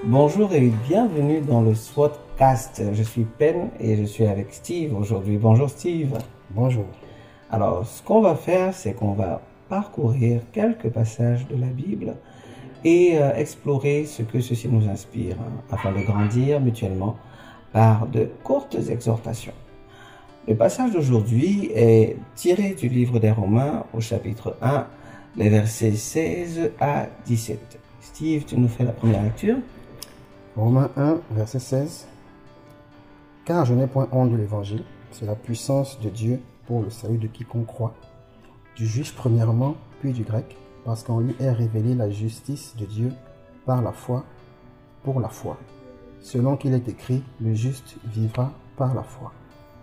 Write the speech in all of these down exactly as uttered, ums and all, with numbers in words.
Bonjour et bienvenue dans le SWOTcast. Je suis Pen et je suis avec Steve aujourd'hui. Bonjour Steve. Bonjour. Alors, ce qu'on va faire, c'est qu'on va parcourir quelques passages de la Bible et euh, explorer ce que ceci nous inspire, hein, afin de grandir mutuellement par de courtes exhortations. Le passage d'aujourd'hui est tiré du livre des Romains au chapitre un, les versets seize à dix-sept. Steve, tu nous fais la première lecture? Romains un, verset seize. Car je n'ai point honte de l'évangile, c'est la puissance de Dieu pour le salut de quiconque croit, du juif premièrement, puis du grec, parce qu'en lui est révélée la justice de Dieu par la foi, pour la foi. Selon qu'il est écrit, le juste vivra par la foi.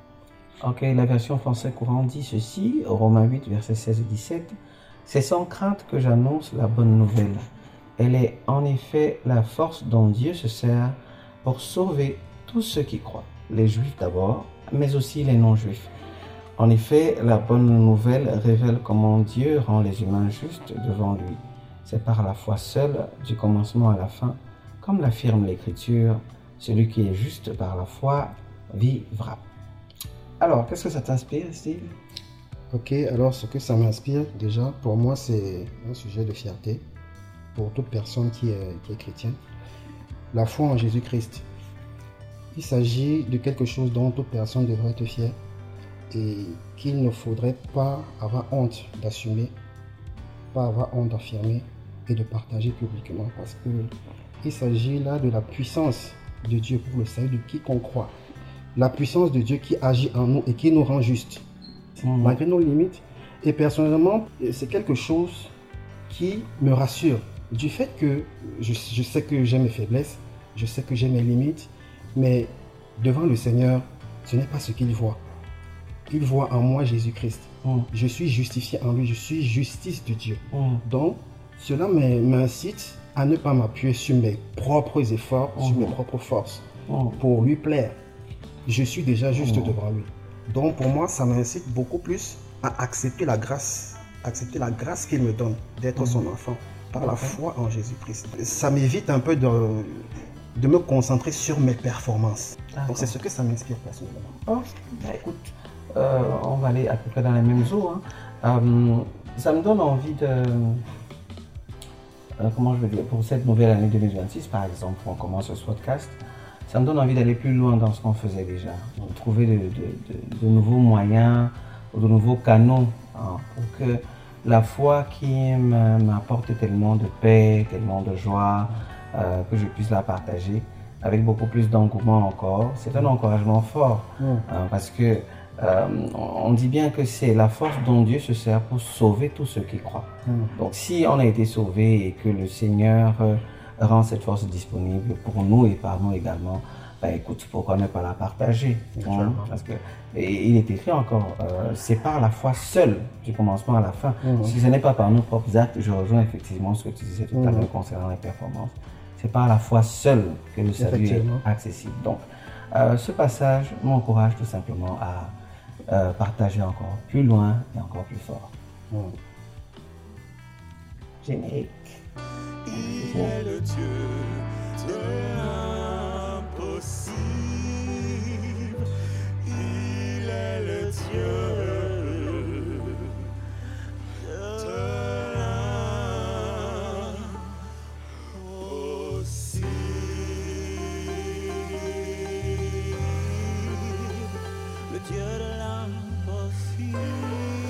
Ok, la version française courante dit ceci, Romains huit, versets seize et dix-sept. C'est sans crainte que j'annonce la bonne nouvelle. Elle est en effet la force dont Dieu se sert pour sauver tous ceux qui croient, les juifs d'abord, mais aussi les non-juifs. En effet, la bonne nouvelle révèle comment Dieu rend les humains justes devant lui. C'est par la foi seule, du commencement à la fin, comme l'affirme l'Écriture, celui qui est juste par la foi vivra. Alors, qu'est-ce que ça t'inspire, Steve? Ok, alors ce que ça m'inspire, déjà, pour moi, c'est un sujet de fierté pour toute personne qui est, qui est chrétienne. La foi en Jésus-Christ. Il s'agit de quelque chose dont toute personne devrait être fière et qu'il ne faudrait pas avoir honte d'assumer, pas avoir honte d'affirmer et de partager publiquement, parce que il s'agit là de la puissance de Dieu pour le salut de quiconque croit. La puissance de Dieu qui agit en nous et qui nous rend justes, mmh. malgré nos limites. Et personnellement, c'est quelque chose qui me rassure. Du fait que je, je sais que j'ai mes faiblesses, je sais que j'ai mes limites, mais devant le Seigneur, ce n'est pas ce qu'il voit. Il voit en moi Jésus-Christ. Mm. Je suis justifié en lui, je suis justice de Dieu. Mm. Donc, cela m'incite à ne pas m'appuyer sur mes propres efforts, mm. sur mes propres forces, mm. pour lui plaire. Je suis déjà juste mm. devant lui. Donc, pour moi, ça m'incite beaucoup plus à accepter la grâce, accepter la grâce qu'il me donne d'être mm. son enfant. Par la foi en Jésus-Christ. Ça m'évite un peu de, de me concentrer sur mes performances. Donc c'est ce que ça m'inspire personnellement. Oh, bah écoute, euh, on va aller à peu près dans les mêmes eaux. Hein. Euh, ça me donne envie de... Euh, comment je veux dire, pour cette nouvelle année deux mille vingt-six, par exemple, où on commence ce podcast, ça me donne envie d'aller plus loin dans ce qu'on faisait déjà. De trouver de, de, de, de nouveaux moyens, ou de nouveaux canaux, hein, pour que la foi qui m'apporte tellement de paix, tellement de joie, euh, que je puisse la partager avec beaucoup plus d'engouement encore. C'est un encouragement fort, mmh. hein, parce que euh, on dit bien que c'est la force dont Dieu se sert pour sauver tous ceux qui croient. Mmh. Donc si on a été sauvé et que le Seigneur euh, rend cette force disponible pour nous et par nous également, ben écoute, pourquoi ne pas la partager, hein? Parce que et il est écrit encore, euh, c'est par la foi seule du commencement à la fin. Mmh. Si ce n'est pas par nos propres actes, je rejoins effectivement ce que tu disais tout à l'heure mmh. concernant les performances. C'est par la foi seule que le salut est accessible. Donc, euh, ce passage m'encourage tout simplement à euh, partager encore plus loin et encore plus fort. Mmh. Générique. Il est le Dieu de l'impossible. Il est le Dieu de l'impossible. Le Dieu de l'impossible.